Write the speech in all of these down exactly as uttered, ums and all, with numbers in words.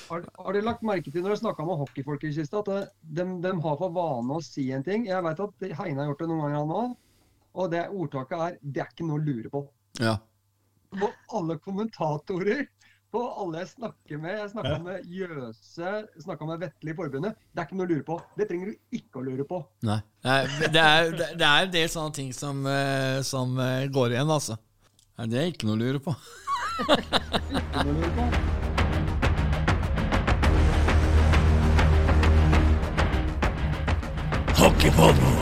Har, har du lagt merke til når du snakket med hockeyfolk i siste, at de, de har for vane å si en ting? Jeg vet at Heine har gjort det noen ganger han også, og det ordtaket er, det er ikke noe å lure på. Ja. På alle kommentatorer, på alle jeg snakker med, jeg snakket med Jøse, snakket med Vetle i forbundet, det er ikke noe å lure på. Det trenger du ikke å lure på. Nei, Nei det, er, det er en del sånne ting som, som går igjen, altså. Nei, det er ikke noe å lure på. Ikke noe å lure på. Hockeypodden.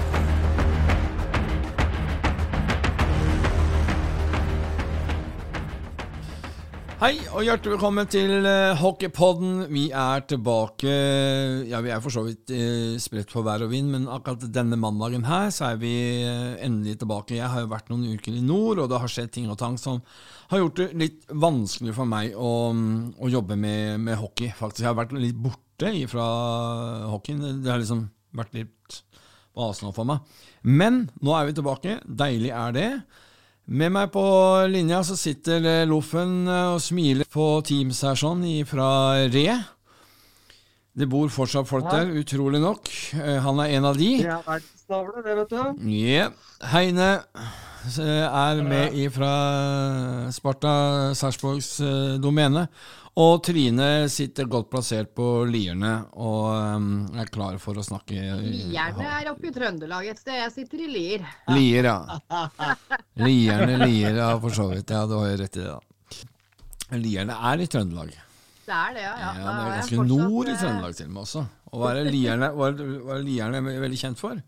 Hei, og hjertelig velkommen til uh, Hockeypodden. Vi er tilbake, ja, vi er for så vidt uh, spredt på vær og vind, men akkurat denne mandagen her, så er vi uh, endelig tilbake. Jeg har jo vært noen uker i nord, og det har skjedd ting og tang som har gjort det litt vanskelig for meg å, å jobbe med, med hockey. Faktisk, jeg har vært litt borte fra hockeyen. Det har liksom vært litt på avstand for meg. Men nå er vi tilbake. Deilig er det. Med meg på linja så sitter Loffen og smiler på Teams her sånn fra Re. Det bor fortsatt folk der, utrolig nok. Han er en av de. Det er verdensnavle, det vet du. Ja. Heine er med fra Sparta Sarpsborgs domene. Og Trine sitter godt plassert på Lierne og um, er klar for å snakke. Lierne er oppe i Trøndelag et sted, jeg sitter i Lier. Lier, ja. Lierne, Lier, ja, for så vidt. Ja, du har jo rett i det da. Lierne er i Trøndelag. Det er det, ja. Ja, ja det er ganske fortsatt nord i Trøndelag til og med også. Og hva er Lierne, hva er Lierne veldig kjent for?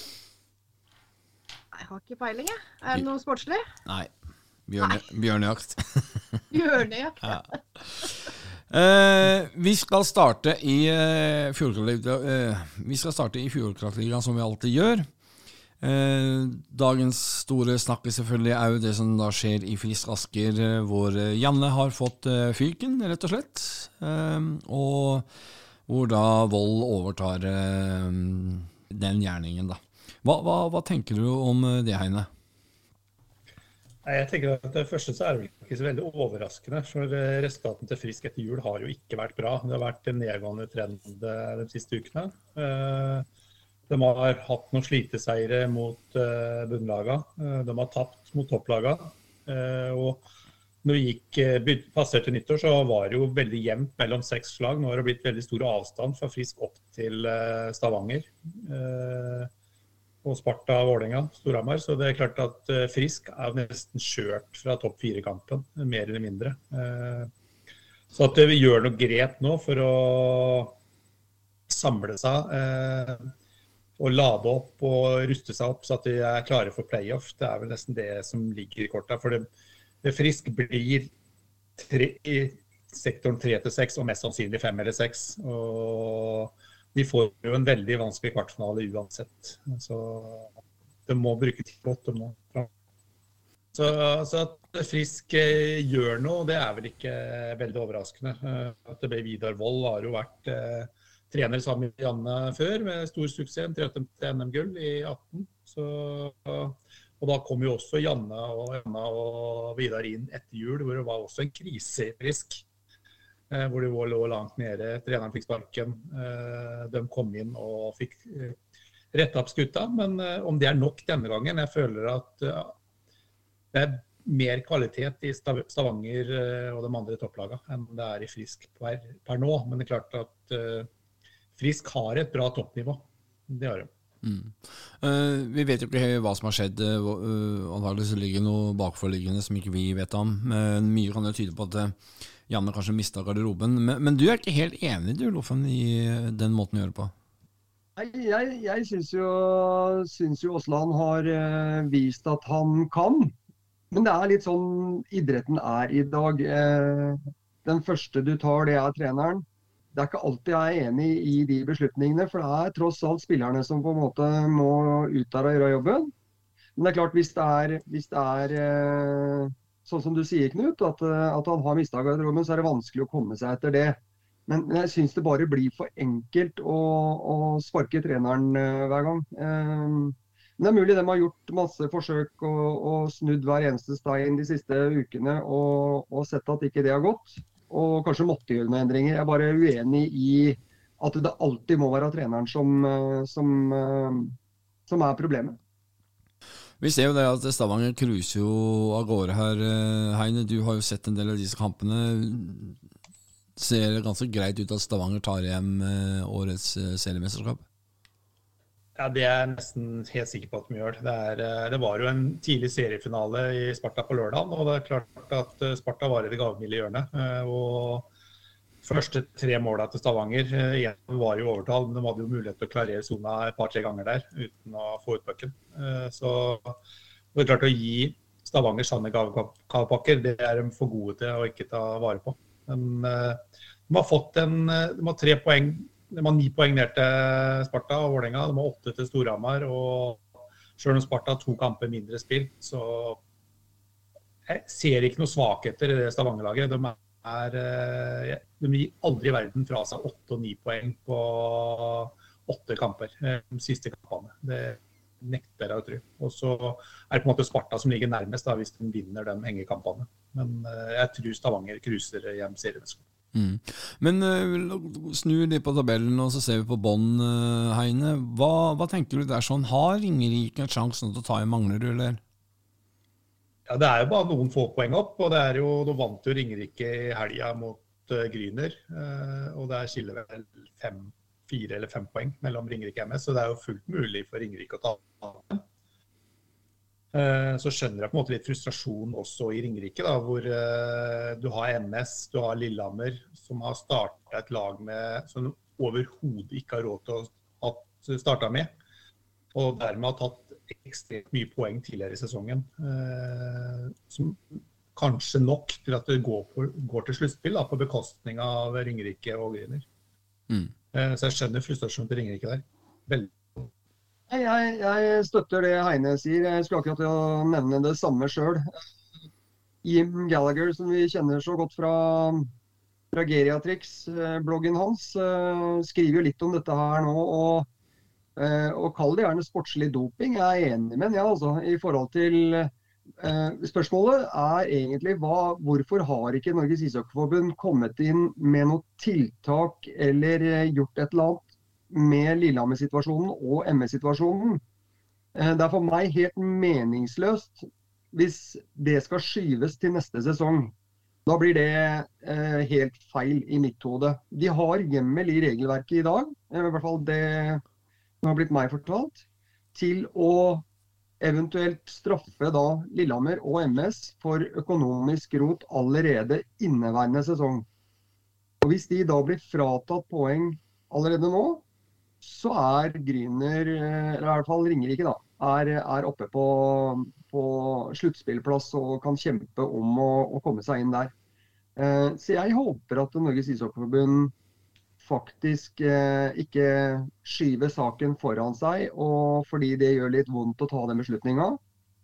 Jeg har ikke peiling, jeg. Er det noe sportslig? Nei. Bjørne, bjørnejakt. Bjørnejakt, ja. uh, vi skal starte i uh, Fjordkraftligaen uh, Vi skal starte i Fjordkraftligaen som vi alltid gjør. Uh, dagens store snakke selvfølgelig er jo det som da skjer i Frisk Asker, uh, hvor Janne har fått uh, fyken, rett og slett. Uh, og hvor da Vold overtar uh, den gjerningen da. Hva, hva, hva tenker du om det, Heine? Jeg tenker at det første så er det ikke så veldig overraskende, for resultatene til Frisk etter jul har jo ikke vært bra. Det har vært en nedgående trend de siste ukene. De har hatt noen sliteseiere mot bunnlaga. De har tapt mot topplaga. Og når vi gikk passert til nyttår, så var det jo veldig jevnt mellom seks slag. Nå har det blitt veldig stor avstand fra Frisk opp til Stavanger. Og Sparta og Vålerenga, Storhamar, så det er klart at Frisk er nesten kjørt fra topp fire-kampen, mer eller mindre. Så at vi gjør noe grep nå for å samle seg og lade opp og ruste seg opp så at vi er klare for playoff, det er vel nesten det som ligger i kortet. For det, det Frisk blir tre, i sektoren tre til seks og mest sannsynlig fem eller seks, og de får jo en veldig vanskelig kvartfinale uansett. Så de må bruke tid på det. Må. Så, så at Frisk gjør noe, det er vel ikke veldig overraskende. At det ble Vidar Vold har jo vært eh, trener sammen med Janne før, med stor suksess, til N M-gull i atten. Så, og da kom jo også Janne og, Janne og Vidar inn etter jul, hvor det var også en krise i Frisk. Hvor de lå langt nede, treneren fikk sparken, de kom inn og fikk rettet opp skutta, men om det er nok denne gangen, jeg føler at det er mer kvalitet i Stavanger og de andre topplagene enn det er i Frisk per, per nå, men det er klart at Frisk har et bra toppnivå, det har de. Mm. Uh, vi vet jo ikke hva som har skjedd, uh, antakelig så ligger noe bakforliggende som ikke vi vet om, men mye kan jo tyde på at uh, Janne kanskje mistet garderoben, men, men du er ikke helt enig, du, Loffen, i den måten å gjøre på? Jeg, jeg, jeg synes jo, synes jo Åsland har eh, vist at han kan, men det er litt sånn idretten er i dag. Eh, den første du tar, det er treneren. Det er ikke alltid jeg er enig i de beslutningene, for det er tross alt spillerne som på en måte må ut der og gjøre jobben. Men det er klart, hvis det er, hvis det er eh, sånn som du sier, Knut, at, at han har mistet garderoben, så er det vanskelig å komme seg etter det. Men, men jeg synes det bare blir for enkelt å, å sparke treneren uh, hver gang. Um, men det er mulig de har gjort masse forsøk og, og snudd hver eneste stein de siste ukene og, og sett at ikke det har gått. og kanskje måtte gjøre noen endringer. Jeg er bare uenig i at det alltid må være treneren som, eh, som, eh, som er problemet. Vi ser jo det at Stavanger cruiser jo av gårde her, eh, Heine. Du har jo sett en del av disse kampene. Ser det ganske greit ut at Stavanger tar hjem eh, årets eh, seriemesterskap? Ja, det er jeg nesten helt sikker på at de gjør. Det, er, eh, det var jo en tidlig seriefinale i Sparta på lørdag, og det er klart at eh, Sparta var i det gavmilde hjørnet. Eh, og første tre målene til Stavanger eh, igjen var jo overtall, men de hadde jo mulighet til å klarere zona et par-tre ganger der uten å få ut pucken. Eh, så det er klart å gi Stavanger sanne gavepakker, det er de for gode til å ikke ta vare på. De, eh, de har fått en, de har tre poeng. De har ni poeng ned til Sparta og Vålerenga. De har åtte til Storhamar. Og selv om Sparta har to kamper mindre spilt, så jeg ser ikke noe svakheter i det Stavanger-laget. De, er, de gir aldri i verden fra seg åtte og ni poeng på åtte kamper, de siste kampene. Det nekter jeg å tro. Og så er det på en måte Sparta som ligger nærmest da, hvis de vinner de hengekampene. Men jeg tror Stavanger cruiser hjem seriemesterskapet. Mm. Men uh, snur litt på tabellen, og så ser vi på bånd, uh, Heine. Hva, hva tenker du der sånn? Har Ringerike en sjanse til å ta i Manglerud, eller? Ja, det er jo bare noen få poeng opp, og det er jo, da vant jo Ringerike i helga mot uh, Gryner, uh, og der skiller vel fem, fire eller fem poeng mellom Ringerike og M S, så det er jo fullt mulig for Ringerike å ta dem. Så skjønner jeg på en måte litt frustrasjon også i Ringerike, da, hvor uh, du har M S, du har Lillehammer, som har startet et lag med, som overhodet ikke har råd til å starte med, og dermed har tatt ekstremt mye poeng tidligere i sesongen, uh, som kanskje nok til at det går, på, går til sluttspill da, på bekostning av Ringerike og Gryner. Mm. Uh, så jeg skjønner frustrasjonen til Ringerike der. Veldig. Jeg, jeg støtter det Heine sier. Jeg skulle akkurat til å nevne det samme selv. Jim Gallagher, som vi kjenner så godt fra, fra Geriatrix-bloggen hans, skriver jo litt om dette her nå, og, og kaller det gjerne sportslig doping. Jeg er enig med den, ja, altså, i forhold til spørsmålet er egentlig hva, hvorfor har ikke Norges Ishockeyforbund kommet inn med noe tiltak eller gjort et eller annet med Lillehammer-situasjonen og M S-situasjonen. Det er for meg helt meningsløst hvis det skal skyves til neste sesong. Da blir det eh, helt feil i mitt hode. De har hjemmel i regelverket i dag, i hvert fall det som har blitt meg fortalt, til å eventuelt straffe da Lillehammer og M S for økonomisk rot allerede inneværende sesong. Og hvis de da blir fratatt poeng allerede nå, så er Gryner, eller i hvert fall Ringerike da, er, er oppe på, på sluttspillplass og kan kjempe om å, å komme seg inn der. Eh, så jeg håper at Norges Ishockeyforbund faktisk eh, ikke skyver saken foran seg, og fordi det gjør litt vondt å ta den beslutningen,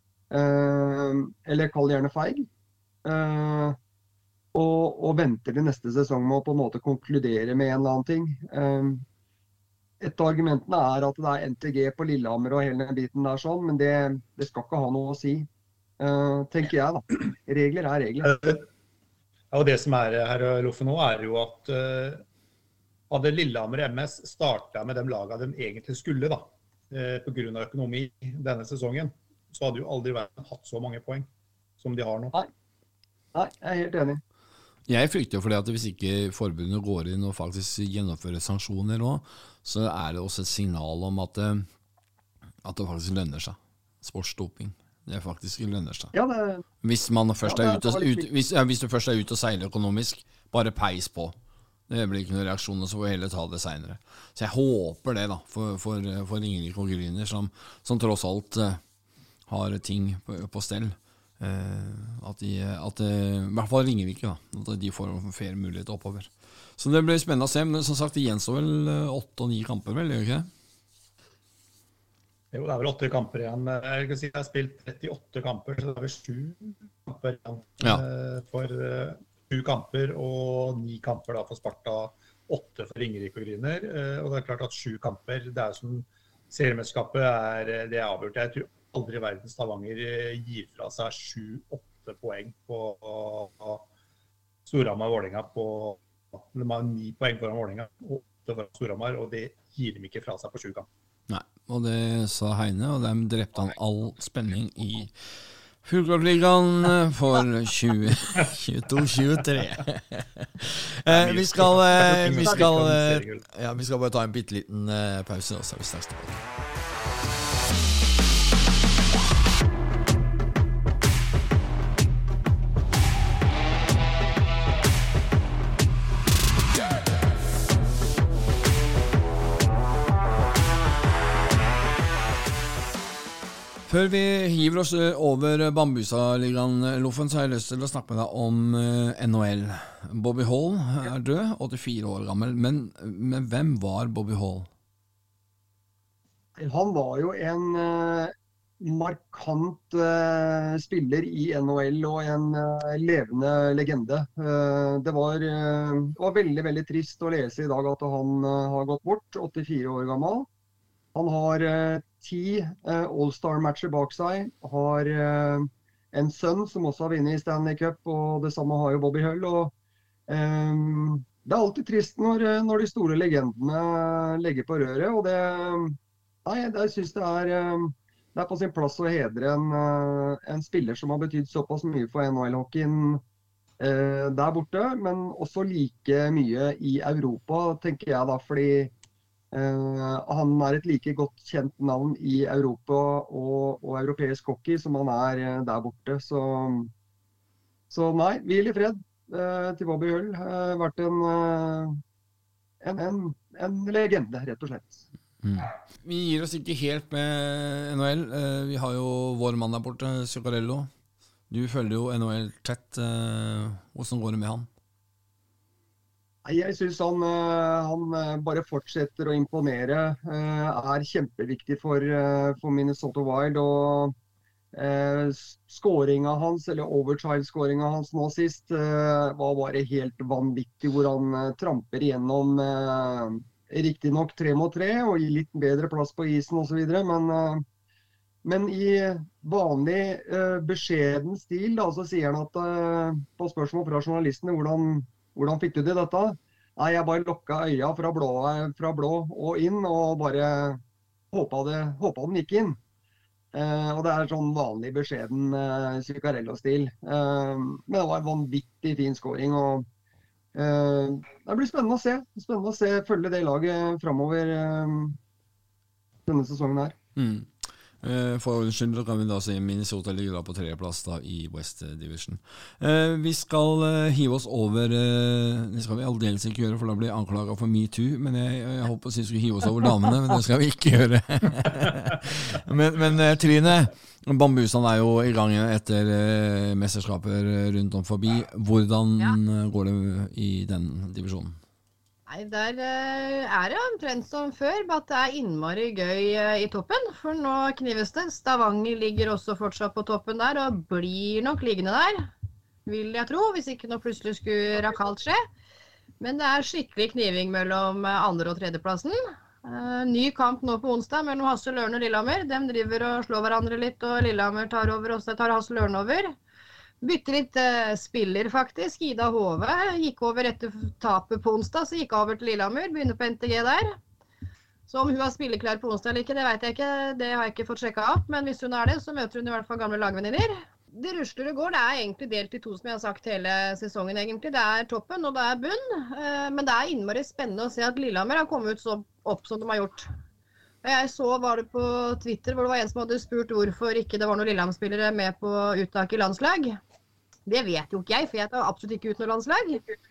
eh, eller kall det gjerne feig, eh, og, og venter til neste sesong med å på en måte konkludere med en eller annen ting. Eh, Et av argumentene er at det er N T G på Lillehammer og hele den biten der sånn, men det, det skal ikke ha noe å si, uh, tenker jeg da. Regler er regler. Ja, og det som er her Loffe nå er jo at uh, hadde Lillehammer og M S startet med de lagene de egentlig skulle da, uh, på grunn av økonomi denne sesongen, så hadde jo aldri verden hatt så mange poeng som de har nå. Nei, Nei jeg er helt enig. Jeg frykter jo fordi at hvis ikke forbundet går inn og faktisk gjennomfører sanksjoner nå, så er det også et signal om at det, at det faktisk lønner seg. Sportsdoping. Det faktisk lønner seg. Ja, det, hvis, man først ja, er ute, ut, hvis, ja, hvis du først er ute og seiler økonomisk, bare peis på. Det blir ikke noen reaksjoner, så får vi heller ta det senere. Så jeg håper det da, for, for, for Ringerike og Gryner, som, som tross alt uh, har ting på, på stell. Uh, at de, at det, i hvert fall ringer ikke da, at de får en fair mulighet oppover. Så det blir spennende å se, men som sagt, det gjenstår vel åtte og ni kamper, vel, gjør ikke det? Jo, det er vel åtte kamper igjen. Jeg kan si at jeg har spilt trettiåtte kamper, så det er vel sju kamper igjen. Ja. For uh, sju kamper og ni kamper da for Sparta, åtte for Ringerike og Gryner, uh, og det er klart at sju kamper, det er som seriemesterskapet er, det er avgjort. Jeg tror aldri verdens Stavanger gir fra seg sju åtte poeng på Storhamar og Vålerenga på de har ni poeng foran Vålerenga og åtte foran Storhamar, og det gir dem ikke fra seg på sju kamp. Nei, og det sa Heine, og dem drepte han all spenning i Fuglekligaen for tjue tjueto tjuetre. eh, vi skal eh, vi skal eh, ja, vi skal bare ta en bitte liten eh, pause, og så er vi straks tilbake. Før vi hiver oss over Bambusa-ligaen, Loffen, så har jeg lyst til å snakke med deg om N H L. Bobby Hall er død, åttifire år gammel, men, men hvem var Bobby Hall? Han var jo en uh, markant uh, spiller i N H L og en uh, levende legende. Uh, det, var, uh, det var veldig, veldig trist å lese i dag at han uh, har gått bort, åttifire år gammel. Han har uh, ti uh, All-Star-matcher bak seg, har uh, en sønn som også har vunnet i Stanley Cup, og det samme har jo Bobby Hull. Og, um, det er alltid trist når, når de store legendene legger på røret, og det, nei, jeg synes det er, um, det er på sin plass å hedre en, uh, en spiller som har betydd såpass mye for N H L-hockeyen uh, der borte, men også like mye i Europa, tenker jeg da, fordi Uh, han er et like godt kjent navn i Europa og, og europeisk hockey som han er uh, der borte. Så, så nei, hvil i fred uh, til Bobby Hull. Uh, vært en, uh, en, en, en legende, rett og slett. Mm. Vi gir oss ikke helt med N H L. Uh, vi har jo vår mann der borte, Zuccarello. Du følger jo N H L tett. Uh, hvordan går det med han? Jeg synes han, han bare fortsetter å imponere, er kjempeviktig for, for Minnesota Wild, og eh, skåringen hans, eller overtime-skåringen hans nå sist, eh, var bare helt vanvittig, hvor han eh, tramper igjennom eh, riktig nok tre mot tre, og gir litt bedre plass på isen og så videre, men, eh, men i vanlig eh, beskjeden stil, da, så sier han at eh, på spørsmål fra journalistene, hvordan Hvordan fikk du det dette? Nei, jeg bare lukket øya fra blå, fra blå og inn, og bare håpet, det, håpet den gikk inn. Eh, og det er sånn vanlig beskjeden eh, Zuccarello-stil. Eh, men det var en vanvittig fin scoring, og eh, det blir spennende å se. Spennende å se, følge det laget fremover eh, denne sesongen her. Mm. For ordens skyld kan vi da si Minnesota ligger da på tredjeplass da i West Division. Eh, vi skal eh, hive oss over, eh, det skal vi aldeles ikke gjøre, for da blir jeg anklaget for MeToo, men jeg, jeg håper å si vi skulle hive oss over damene, men det skal vi ikke gjøre. men, men Trine, Bambusan er jo i gang etter eh, mesterskaper rundt om forbi. Hvordan ja. går det i den divisjonen? Nei, der er det omtrent som før, bare at det er innmari gøy i toppen, for nå knives det. Stavanger ligger også fortsatt på toppen der, og blir nok liggende der, vil jeg tro, hvis ikke noe plutselig skulle rakalt skje. Men det er skikkelig kniving mellom andre- og tredjeplassen. Ny kamp nå på onsdag mellom Hassel, Ørn og Lillehammer. De driver og slår hverandre litt, og Lillehammer tar over, og så tar Hassel Ørn over. Bytte litt uh, spiller faktisk. Ida Hove gikk over etter tapet på onsdag, så gikk over til Lillehammer, begynner på N T G der. Så om hun har spilleklar på onsdag eller ikke, det vet jeg ikke, det har jeg ikke fått sjekket opp, men hvis hun er det, så møter hun i hvert fall gamle lagvenninner. Det rusler og går, det er egentlig delt i to som jeg har sagt hele sesongen egentlig. Det er toppen og det er bunn, uh, men det er innmari spennende å se at Lillehammer har kommet ut så opp som de har gjort. Jeg så var det på Twitter hvor det var en som hadde spurt hvorfor ikke det var noen Lillehammer-spillere med på uttak i landslag. Det vet jo ikke jeg, for jeg tar absolutt ikke ut noe landslag.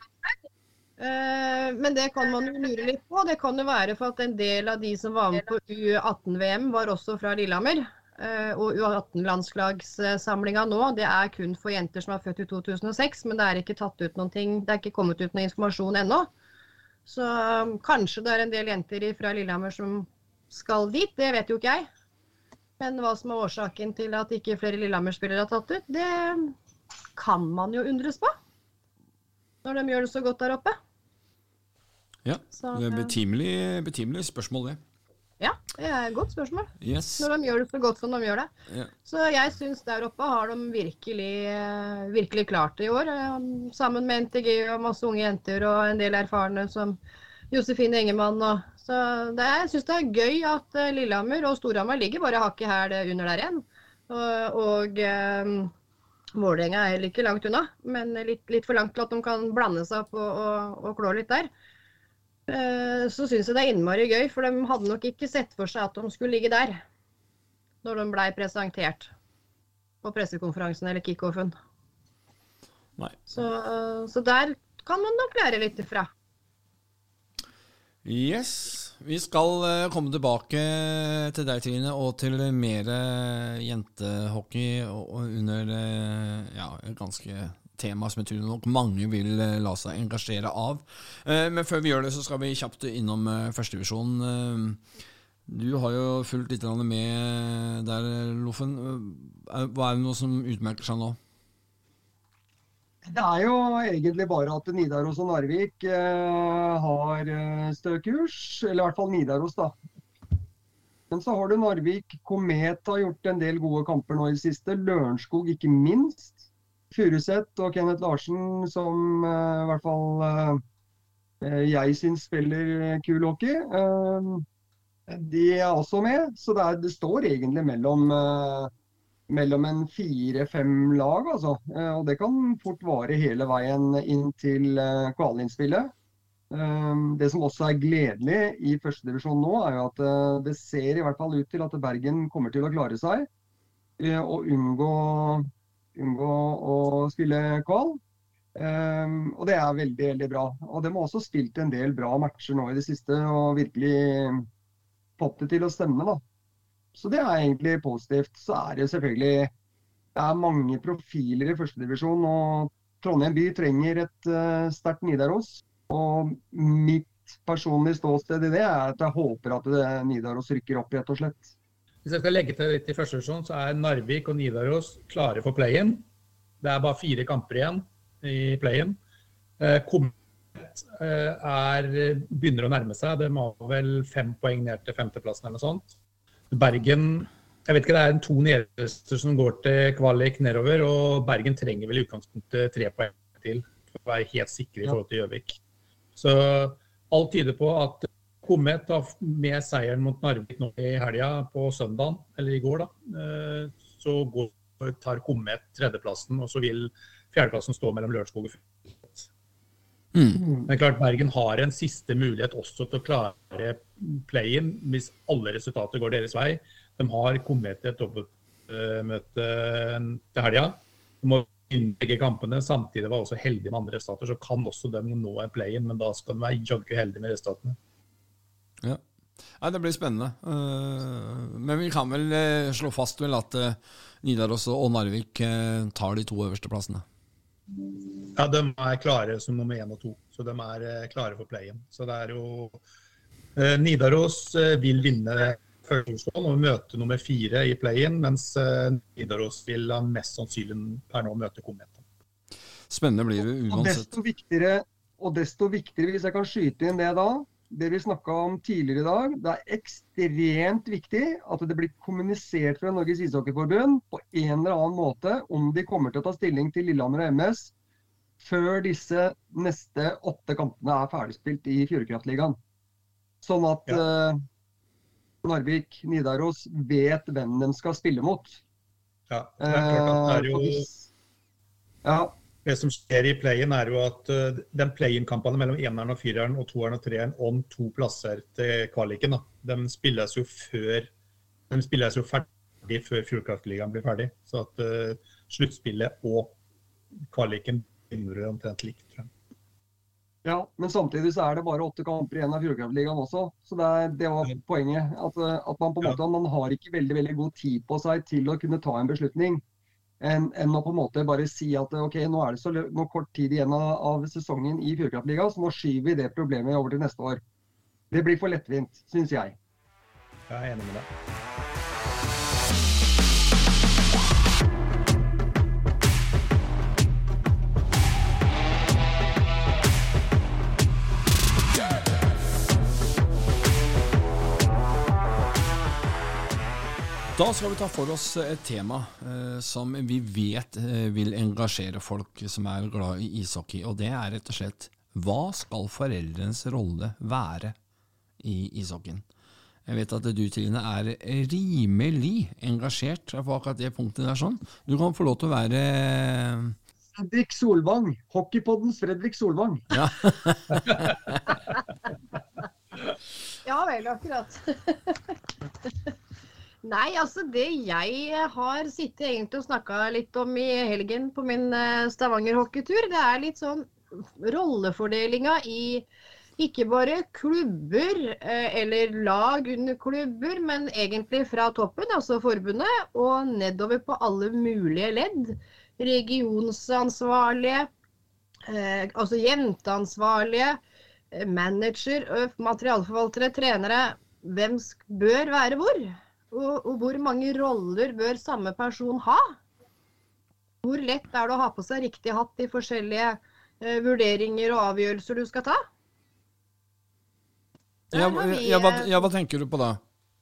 Uh, men det kan man jo lure litt på. Det kan jo være for at en del av de som var med på U atten V M var også fra Lillehammer. Uh, og U atten-landslagssamlingen nå, det er kun for jenter som er født i to tusen og seks, men det er ikke tatt ut noen ting, det er ikke kommet ut noen informasjon ennå. Så um, kanskje det er en del jenter fra Lillehammer som skal dit, det vet jo ikke jeg. Men hva som er årsaken til at ikke flere Lillehammer-spillere har tatt ut, det kan man jo undres på, når de gjør det så godt der oppe. Ja, så, det er betimelig, betimelig spørsmål det. Ja, det er et godt spørsmål. Yes. Når de gjør det så godt som de gjør det. Ja. Så jeg synes der oppe har de virkelig, virkelig klart det i år. Sammen med N T G og masse unge jenter og en del erfarne som Josefine Engemann. Og, så det, jeg synes det er gøy at Lillehammer og Storhamar ligger bare hakket her under der igjen. Og, og um, Vålerenga er heller ikke langt unna, men litt, litt for langt til at de kan blande seg opp og, og, og klå litt der. Så synes jeg det er innmari gøy, for de hadde nok ikke sett for seg at de skulle ligge der når de ble presentert på pressekonferansen eller kickoffen. Nei. Så, så der kan man nok lære litt ifra. Yes, vi skal komme tilbake til deg, Trine, og til mer jentehockey og under ja, ganske tema som jeg tror nok mange vil la seg engasjere av. Men før vi gjør det, så skal vi kjapt innom første divisjon. Du har jo fulgt litt med der, Loffen. Hva er det noe som utmerker seg nå? Det er jo egentlig bare at Nidaros og Narvik eh, har støkurs, eller i hvert fall Nidaros da. Men så har du Narvik, Komet har gjort en del gode kamper nå i det siste, Lørenskog ikke minst. Furuset og Kenneth Larsen, som uh, i hvert fall uh, jeg synes spiller kul hockey. Uh, de er også med, så det, er, det står egentlig mellom, uh, mellom en fire-fem lag. Altså. Uh, og det kan fort vare hele veien inn til uh, kvalinnspillet. Uh, det som også er gledelig i første divisjon nå, er jo at uh, det ser i hvert fall ut til at Bergen kommer til å klare seg uh, og unngå unngå å spille kval. Um, og det er veldig, veldig bra. Og de har også spilt en del bra matcher nå i det siste, og virkelig fått det til å stemme da. Så det er egentlig positivt. Så er det selvfølgelig, det er mange profiler i første divisjon, og Trondheim by trenger et uh, sterkt Nidaros. Og mitt personlige ståsted i det er at jeg håper at det Nidaros rykker opp rett og slett. Hvis jeg skal legge til litt i første divisjon, så er Narvik og Nidaros klare for play-in. Det er bare fire kamper igjen i play-in. Komet er, begynner å nærme seg. De har vel fem poeng ned til femteplassen eller noe sånt. Bergen, jeg vet ikke, det er en to nederste som går til kvalik nedover, og Bergen trenger vel i utgangspunktet tre poeng til for å være helt sikre i forhold til Gjøvik. Så alt tyder på at Komet da, med seieren mot Narvik nå i helgen på søndagen, eller i går da, så går, tar Komet tredjeplassen, og så vil fjerdeplassen stå mellom Lørenskog og Furuset. Mm. Men klart Bergen har en siste mulighet også til å klare play-in hvis alle resultater går deres vei. De har Komet et dobbeltmøte til helgen. De må vinne begge kampene, samtidig var også heldige med andre resultater, så kan også de nå en play-in, men da skal de være jaggu heldige med resultatene. Ja. Ja, det blir spennende. Men vi kan vel slå fast vel at Nidaros og Narvik tar de to øverste plassene. Ja, de er klare som nummer én og to, så de er klare for play-in. Så det er jo Nidaros vil vinne første divisjon og møte nummer fire i play-in, mens Nidaros vil mest sannsynlig per nå møte Komet. Spennende blir det uansett. Og desto viktigere, og desto viktigere hvis jeg kan skyte inn det da, det vi snakket om tidligere i dag, det er ekstremt viktig at det blir kommunisert fra Norges Ishockeyforbund på en eller annen måte om de kommer til å ta stilling til Lillehammer og M S før disse neste åtte kampene er ferdigspilt i Fjordkraftligaen. Sånn at ja. uh, Narvik, Nidaros vet hvem de skal spille mot. Ja, det er klart at det er jo... Uh, ja. Det som skjer i play-in er jo at uh, den play-in-kampene mellom eneren og fireren og toeren og treeren om to plasser til kvaliken, da, de spilles jo før, de spilles jo ferdig før Fjordkraftligaen blir ferdig. Så at uh, sluttspillet og kvaliken begynner omtrent likt, tror jeg. Ja, men samtidig så er det bare åtte kamper igjen av Fjordkraftligaen også, så det, er, det var poenget. At, at man på en måte, man har ikke veldig, veldig god tid på seg til å kunne ta en beslutning. Enn en å på en måte bare si at ok, nå er det så nå kort tid igjen av, av sesongen i Fjordkraftligaen, så nå skyver vi det problemet over til neste år. Det blir for lettvint, synes jeg. Jeg er enig med deg. Da skal vi ta for oss et tema eh, som vi vet eh, vil engasjere folk som er glad i ishockey, og det er rett og slett, hva skal foreldrenes rolle være i ishockeyen? Jeg vet at du, Trine, er rimelig engasjert på akkurat det punktet der sånn. Du kan få lov til å være... Fredrik Solvang, Hockeypoddens Fredrik Solvang. Ja, Ja vel, akkurat. Nei, altså det jeg har sittet egentlig og snakket litt om i helgen på min eh, Stavanger hockeytur, det er litt sånn rollefordelinga i ikke bare klubber eh, eller lag under klubber, men egentlig fra toppen, altså forbundet, og nedover på alle mulige ledd. Regionsansvarlige, eh, altså jenteansvarlige, eh, manager, ø, materialforvaltere, trenere. Hvem sk- bør være hvor? Og, og hvor mange roller bør samme person ha? Hvor lett er det å ha på seg riktig hatt i forskjellige eh, vurderinger og avgjørelser du skal ta? ja, Der har vi, ja, hva, eh, ja, hva tenker du på da?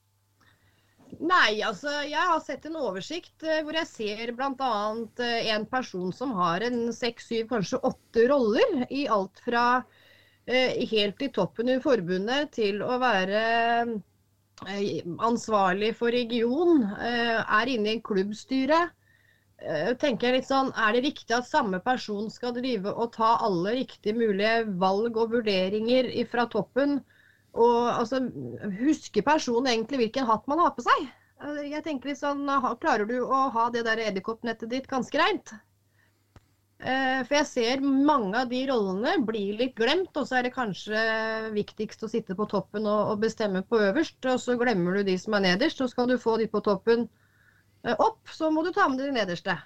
Nei, altså jeg har sett en oversikt eh, hvor jeg ser blant annet eh, en person som har en seks, syv, kanskje åtte roller i alt fra eh, helt i toppen i forbundet til å være eh, ansvarlig for region, eh, er inne i klubbstyre. Eh, tenker jeg litt sånn, er det riktig at samme person skal drive og ta alle riktige mulige valg og vurderinger fra toppen? Og altså, husker personen egentlig hvilken hatt man har på seg? Jeg tenker litt sånn, ha- klarer du å ha det der edderkoppnettet ditt ganske rent? Eh, For jeg ser mange av de rollene blir litt glemt, og så er det kanskje viktigst å sitte på toppen og, og bestemme på øverst, og så glemmer du de som er nederst, og skal du få de på toppen eh, opp, så må du ta med de nederste.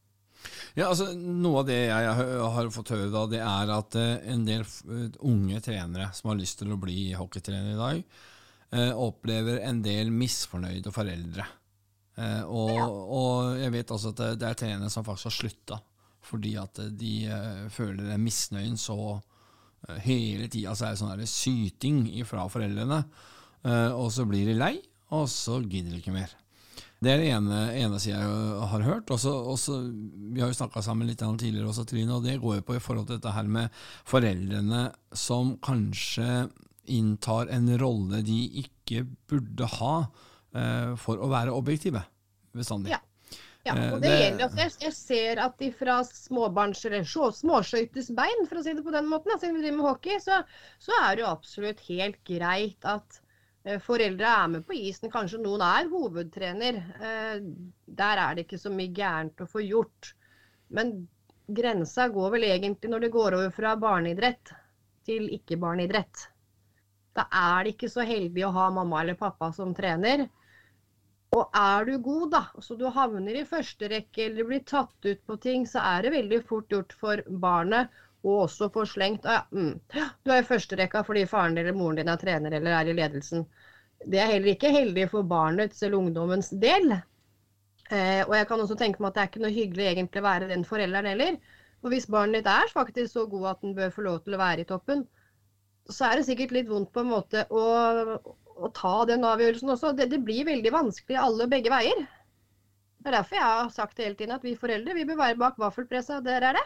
Ja, altså, noe av det jeg har har fått høre da, det er at eh, en del f- unge trenere som har lyst til å bli hockeytrener i dag, eh, opplever en del misfornøyde foreldre. Eh, og, og jeg vet også at det, det er trenere som faktisk har sluttet, fordi at de eh, føler den misnøyen så eh, hele tiden, så er det sånn her syting fra foreldrene, eh, og så blir de lei, og så gidder de ikke mer. Det er det ene, ene siden jeg har hørt. Også, også, vi har jo snakket sammen litt om tidligere også, Trine, og det går jo på i forhold til dette her med foreldrene som kanskje inntar en rolle de ikke burde ha eh, for å være objektive bestandig. Ja. Ja, Eh, og det, det- gjelder at jeg, jeg ser at de fra småbarns eller sjå- småskøytes bein, for å si det på den måten, altså vi driver med hockey, så, så er det jo absolutt helt greit at eh, foreldre er med på isen. Kanskje noen er hovedtrener. Eh, der er det ikke så mye gærent å få gjort. Men grensa går vel egentlig når det går over fra barneidrett til ikke-barneidrett. Da er det ikke så heldig å ha mamma eller pappa som trener. Og er du god da, så du havner i første rekke eller blir tatt ut på ting, så er det veldig fort gjort for barnet og også få slengt. Ah, ja, mm, du er i første rekka fordi faren eller moren din er trener eller er i ledelsen. Det er heller ikke heldig for barnets eller ungdommens del. Eh, og jeg kan også tenke meg at det er ikke noe hyggelig egentlig å være den forelderen heller. Og hvis barnet ditt er faktisk så god at den bør få lov til å være i toppen, så er det sikkert litt vondt på en måte å, å ta den avgjørelsen også. Det, det blir veldig vanskelig alle begge veier. Det er derfor jeg har sagt det hele tiden at vi foreldre, vi bør være bak vaffelpresset, der er det.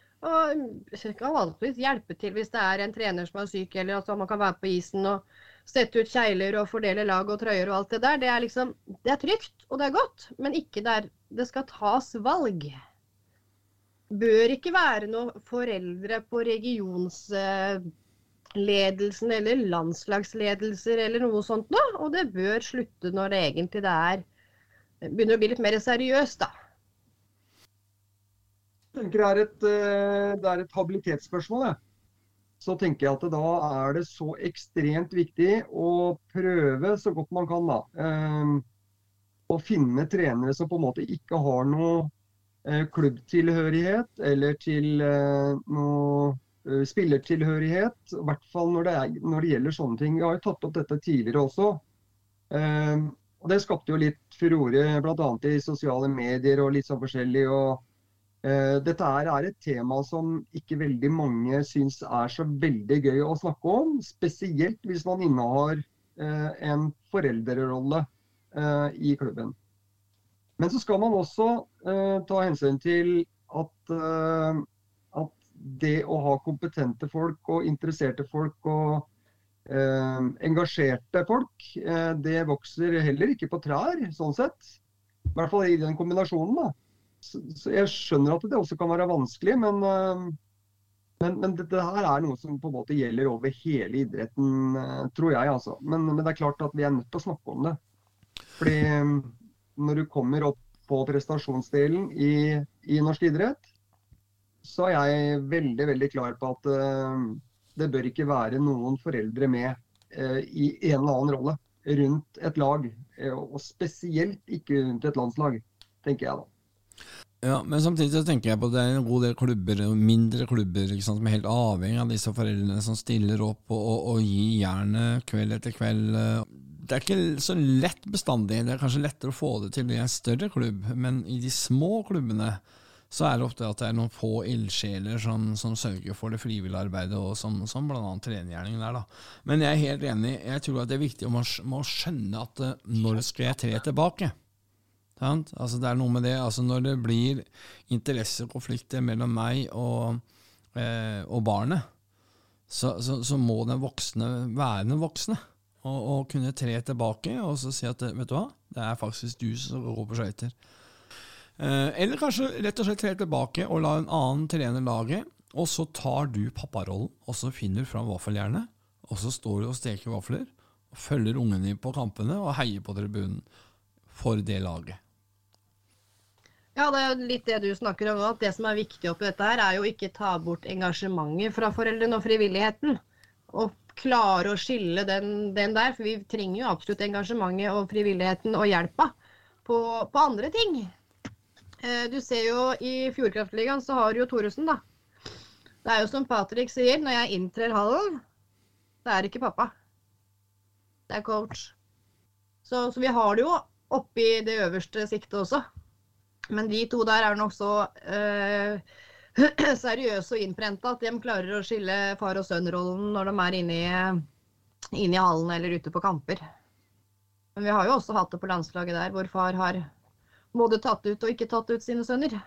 Og jeg kan vanligvis hjelpe til hvis det er en trener som er syk, eller at man kan være på isen og sette ut kjeiler og fordele lag og trøyer og alt det der. Det er liksom, det er trygt og det er godt, men ikke der det skal tas valg. Bør ikke være noen foreldre på regionsledelsen eller landslagsledelser eller noe sånt nå, og det bør slutte når det egentlig det er, begynner å bli litt mer seriøst da. Jeg tenker det er et, eh, det er et habilitetsspørsmål. Jeg. Så tenker jeg at da er det så ekstremt viktig å prøve så godt man kan da, eh, å finne trenere som på en måte ikke har noe eh, klubbtilhørighet eller til eh, noe eh, spillertilhørighet, i hvert fall når det, er, når det gjelder sånne ting. Vi har jo tatt opp dette tidligere også. Eh, og det skapte jo litt furore, blant annet i sosiale medier og litt sånn forskjellig, og Uh, dette er, er et tema som ikke veldig mange syns er så veldig gøy å snakke om, spesielt hvis man innehar uh, en foreldrerolle uh, i klubben. Men så skal man også uh, ta hensyn til at, uh, at det å ha kompetente folk og interesserte folk og uh, engasjerte folk, uh, det vokser heller ikke på trær, sånn sett. I hvert fall i den kombinasjonen da. Så, så jeg skjønner at det også kan være vanskelig, men, uh, men, men dette her er noe som på en måte gjelder over hele idretten, uh, tror jeg altså. Men, men det er klart at vi er nødt til å snakke om det. Fordi um, når du kommer opp på prestasjonsdelen i, i norsk idrett, så er jeg veldig, veldig klar på at uh, det bør ikke være noen foreldre med uh, i en eller annen rolle rundt et lag, uh, og spesielt ikke rundt et landslag, tenker jeg da. Ja, men samtidig så tenker jeg på at det er en god del klubber, mindre klubber, ikke sant, som er helt avhengig av disse foreldrene som stiller opp og, og, og gir jernet kveld etter kveld. Det er ikke så lett bestandig, det er kanskje lettere å få det til i en større klubb, men i de små klubbene så er det ofte at det er noen få ildsjeler som, som sørger for det frivillige arbeidet, og som, som blant annet trenergjerningen der da. Men jeg er helt enig, jeg tror at det er viktig å må skjønne at når skal jeg tre tilbake? Sant? Altså det er noe med det, altså når det blir interessekonflikter mellom meg og, eh, og barnet, så, så, så må den voksne være den voksne, og, og kunne tre tilbake, og så si at, vet du hva, det er faktisk du som går på skøyter. Eh, eller kanskje rett og slett tre tilbake og la en annen trener laget, og så tar du papparollen, og så finner du fram vaffeljernet, og så står du og steker vafler, og følger ungene på kampene, og heier på tribunen for det laget. Ja, det er litt det du snakker om, at det som er viktig oppi dette her, er jo ikke ta bort engasjementet fra foreldrene og frivilligheten, og klare å skille den, den der, for vi trenger jo absolutt engasjementet og frivilligheten og hjelpa på, på andre ting. Eh, du ser jo i Fjordkraftligaen så har du jo Thoresen da. Det er jo som Patrick sier, når jeg inntrer hallen, det er ikke pappa. Det er coach. Så, så vi har det jo oppi det øverste siktet også. Men de to der er nok så øh, seriøse og innprentet at de klarer å skille far- og sønn-rollen når de er inne i, inne i hallen eller ute på kamper. Men vi har jo også hatt det på landslaget der, hvor far har både tatt ut og ikke tatt ut sine sønner.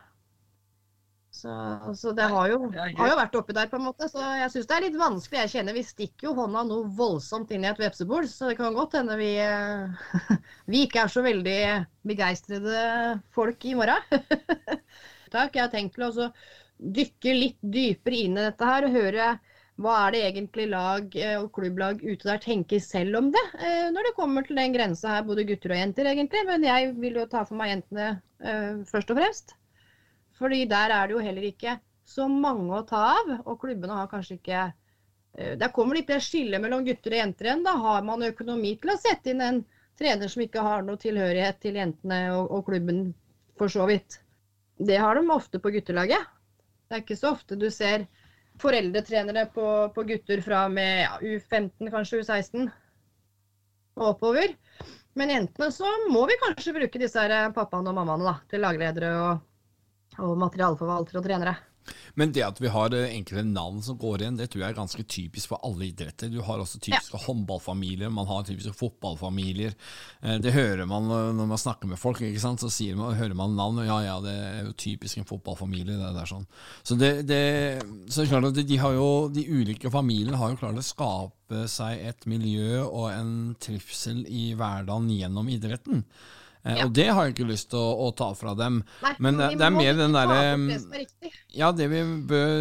Så, så det har jo, har jo vært oppi der på en måte, så jeg synes det er litt vanskelig. Jeg kjenner vi stikker jo hånda noe voldsomt inn i et vepsebol, så det kan godt hende vi, vi ikke er så veldig begeistrede folk i morgen. Takk, jeg har tenkt til å dykke litt dypere inn i dette her og høre hva er det egentlig lag og klubblag ute der tenker selv om det, når det kommer til den grensen her, både gutter og jenter egentlig, men jeg vil jo ta for meg jentene uh, først og fremst. Fordi der er det jo heller ikke så mange å ta av, og klubbene har kanskje ikke... Der kommer litt det skille mellom gutter og jenter igjen. Da har man økonomi til å sette inn en trener som ikke har noe tilhørighet til jentene og, og klubben for så vidt. Det har de ofte på guttelaget. Det er ikke så ofte du ser foreldretrenere på, på gutter fra med ja, U femten, kanskje U seksten og oppover. Men jentene så må vi kanskje bruke disse her pappaene og mammaene da, til lagledere og og materialforvaltere og trenere. Men det at vi har enkle navn som går igjen, det tror jeg er ganske typisk for alle idretter. Du har også typiske ja. håndballfamilier, man har typiske fotballfamilier. Det hører man når man snakker med folk, ikke sant? Så sier man, hører man navn, og ja, ja, det er jo typisk en fotballfamilie. Det er sånn. Så, det, det, så klart at de, har jo, de ulike familiene har jo klart å skape seg et miljø og en trivsel i hverdagen gjennom idretten. Ja. Og det har jeg ikke lyst til å, å ta fra dem. Nei, men det, det er mer den der ja, det vi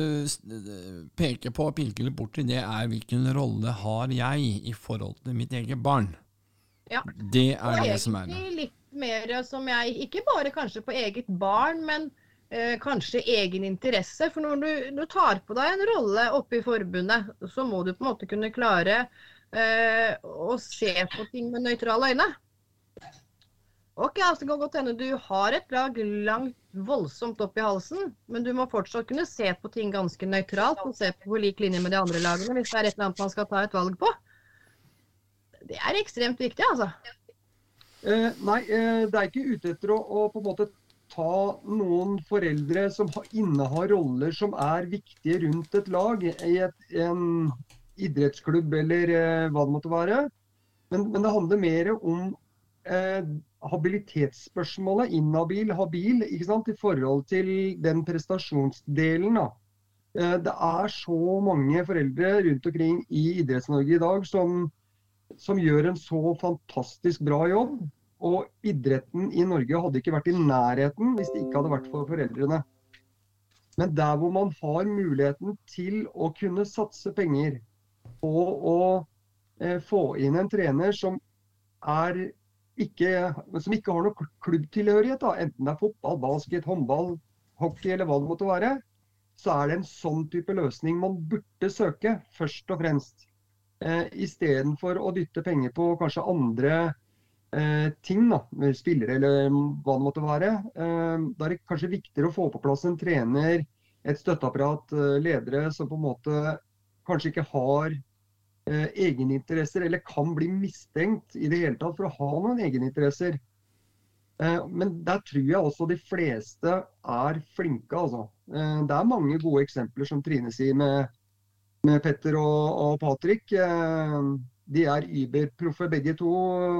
bør peke på og pilke litt bort i, det er hvilken rolle har jeg i forhold til mitt eget barn. Ja. Det er og det som er det. Litt mer som jeg, ikke bare kanskje på eget barn, men eh, kanskje egen interesse. For når du, du tar på deg en rolle oppe i forbundet, så må du på en måte kunne klare eh, å se på ting med nøytrale øyne. Ok, altså det kan godt hende du har et lag langt voldsomt opp i halsen, men du må fortsatt kunne se på ting ganske nøytralt, og se på lik linje med de andre lagene, hvis det er et eller annet man skal ta et valg på. Det er ekstremt viktig, altså. Eh, nei, eh, det er ikke ute etter å, å på en måte ta noen foreldre som innehar roller som er viktige rundt et lag, i et, en idrettsklubb eller eh, hva det måtte være. Men, men det handler mer om eh, habilitetsspørsmålet, inhabil, habil, ikke sant, i forhold til den prestasjonsdelen da. Eh, det er så mange foreldre rundt omkring i Idretts-Norge i dag som, som gjør en så fantastisk bra jobb, og idretten i Norge hadde ikke vært i nærheten hvis det ikke hadde vært for foreldrene. Men der hvor man har muligheten til å kunne satse penger på å eh, få inn en trener som, er ikke, som ikke har noe klubbtilhørighet, da, enten det er fotball, basket, håndball, hockey eller hva det måtte være, så er det en sånn type løsning man burde søke, først og fremst. Eh, I stedet for å dytte penger på kanskje andre eh, ting, da, spillere eller hva det måtte være. Eh, da er det kanskje viktigere å få på plass en trener, et støtteapparat, eh, ledere som på en måte kanskje ikke har eh, egeninteresser, eller kan bli mistenkt i det hele tatt for å ha noen egeninteresser. Eh, men der tror jeg også de fleste er flinke, altså. Eh, det er mange gode eksempler som Trine sier med, med Petter og, og Patrick. Eh, de er Uber-proffe begge to,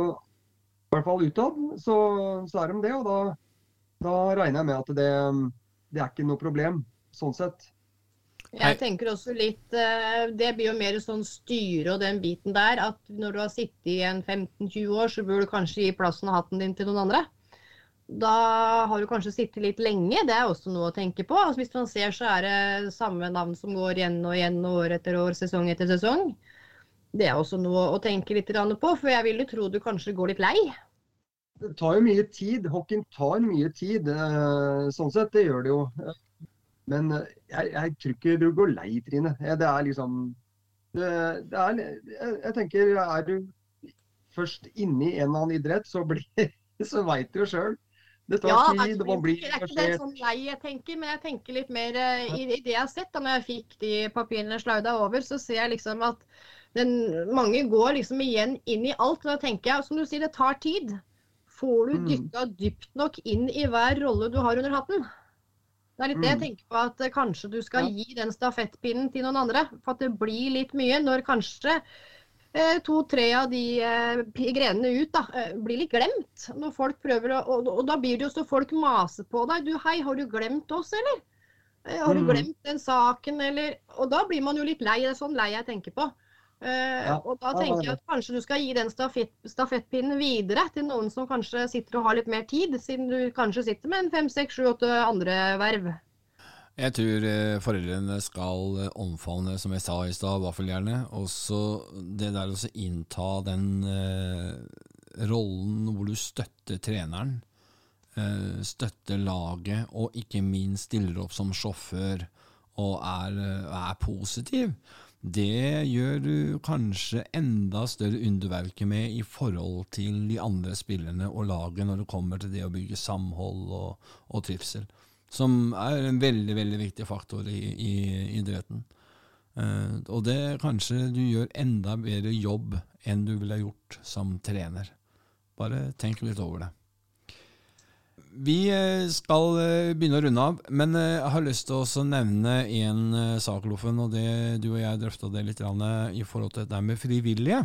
i hvert fall utad, så, så er de det, og da, da regner jeg med at det, det er ikke noe problem, sånn sett. Jeg tenker også litt, det blir jo mer sånn styre og den biten der, at når du har sittet i en femten til tjue år, så bør du kanskje gi plassen og hatten din til noen andre. Da har du kanskje sittet litt lenge, det er også noe å tenke på. Altså, hvis man ser, så er det samme navn som går igjen og igjen, år etter år, sesong etter sesong. Det er også noe å tenke litt på, for jeg vil jo tro du kanskje går litt lei. Det tar jo mye tid, hockeyen tar mye tid, sånn sett, det gjør det jo. Men jeg, jeg tror ikke du går lei, Trine. Det er liksom, det, det er, jeg, jeg tenker, er du først inne i en eller annen idrett, så, blir, så vet du jo selv. Det tar ja, tid, og man blir det er ikke det sånn lei jeg tenker, men jeg tenker litt mer i, i det jeg har sett. Da når jeg fikk de papirene slauda over, så ser jeg liksom at den, mange går liksom igjen inn i alt. Og da tenker jeg, som du sier, det tar tid. Får du dykka dypt nok inn i hver rolle du har under hatten? Det er litt det jeg tenker på, at kanskje du skal gi den stafettpinnen til noen andre, for at det blir litt mye når kanskje eh, to-tre av de eh, grenene ut da, eh, blir litt glemt. Når folk prøver å, og, og da blir det jo så folk maser på deg. Du, hei, har du glemt oss, eller? Eh, har du glemt den saken, eller? Og da blir man jo litt lei, det er sånn lei jeg tenker på. Uh, ja. Og da tenker jeg at kanskje du skal gi den stafett, stafettpinnen videre til noen som kanskje sitter og har litt mer tid, siden du kanskje sitter med en fem, seks, sju, åtte andre verv. Jeg tror eh, foreldrene skal omfavne, som jeg sa i stad, vaffeljerne, og så det der å innta den eh, rollen hvor du støtter treneren, eh, støtter laget, og ikke minst stiller opp som sjåfør og er, er positiv. Det gjør du kanskje enda større underverke med i forhold til de andre spillerne og laget når det kommer til det å bygge samhold og, og trivsel, som er en veldig, veldig viktig faktor i, i idretten. Uh, og det kanskje du gjør enda bedre jobb enn du ville gjort som trener. Bare tenk litt over det. Vi skal begynne å runde av, men jeg har lyst til å nevne en sak, Loffen, og det, du og jeg drøftet det litt i forhold til det med frivillige.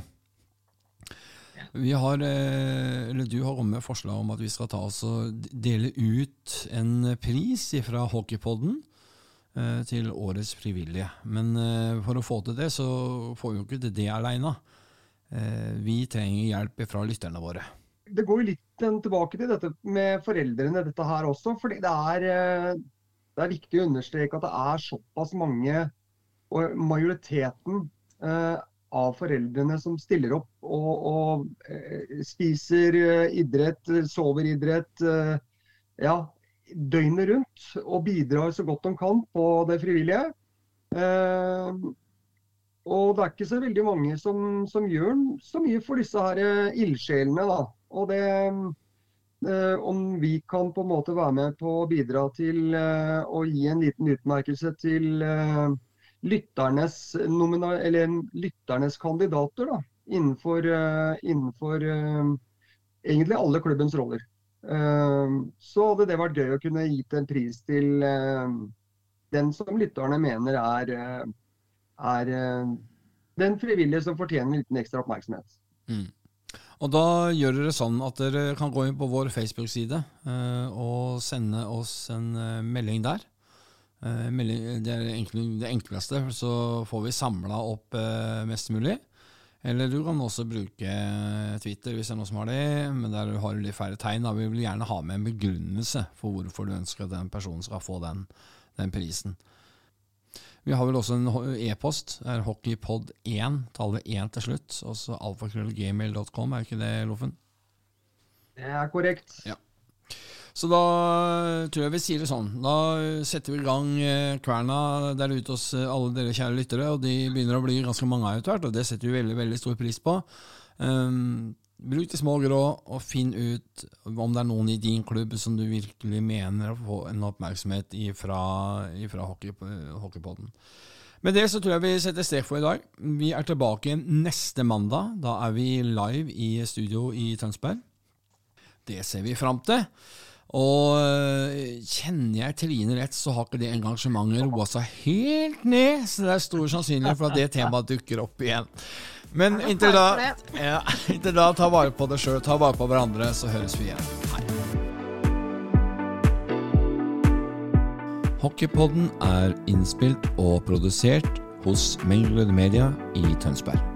Vi har, eller du har kommet med forslag om at vi skal ta oss og dele ut en pris fra Hockeypodden til årets frivillige. Men for å få til det, så får vi jo ikke til det alene. Vi trenger hjelp fra lytterne våre. Det går jo litt tilbake til dette med foreldrene, dette her også, fordi det er, det er viktig å understreke at det er såpass mange, og majoriteten eh, av foreldrene som stiller opp og, og eh, spiser idrett, sover idrett, eh, ja, døgnet rundt, og bidrar så godt de kan på det frivillige. Eh, og det er ikke så veldig mange som, som gjør så mye for disse her ildsjelene, da. Og det, eh, om vi kan på en måte være med på å bidra til eh, å gi en liten utmerkelse til eh, lytternes, nomina, eller lytternes kandidater da, innenfor, eh, innenfor eh, egentlig alle klubbens roller. Eh, så hadde det vært gøy å kunne gi en pris til eh, den som lytterne mener er, er eh, den frivillige som fortjener en liten ekstra oppmerksomhet. Mm. Og da gjør dere sånn at dere kan gå inn på vår Facebook-side eh, og sende oss en eh, melding der. Eh, melding, det er enkle, det enkleste, så får vi samlet opp eh, mest mulig. Eller du kan også bruke Twitter hvis det er noe som har det, men der har du litt færre tegn. Da vi vil gjerne ha med en begrunnelse for hvorfor du ønsker at den personen skal få den, den prisen. Vi har vel også en e-post, det er hockeypod én, tallet én til slutt, også alfakrøll gmail punktum com, er ikke det, Loffen? Det er korrekt. Ja. Så da tror jeg vi sier det sånn. Da setter vi i gang kverna der ute hos alle dere kjære lyttere, og de begynner å bli ganske mange av etter hvert, og det setter vi veldig, veldig stor pris på. Um, bruk de små grå, og finn ut om det er noen i din klubb som du virkelig mener å få en oppmerksomhet ifra, ifra hockey, hockeypodden. Med det så tror jeg vi setter strek for i dag. Vi er tilbake neste mandag. Da er vi live i studio i Tønsberg. Det ser vi frem til. Og kjenner jeg Trine rett, så har ikke det engasjementet roet seg helt ned, så det er stor sannsynlighet for at det temaet dukker opp igjen. Men inntil da, ja, inntil da, ta vare på det selv, ta vare på hverandre, så høres vi igjen. Hei. Hockeypodden er innspilt og produsert hos Mengler Media i Tønsberg.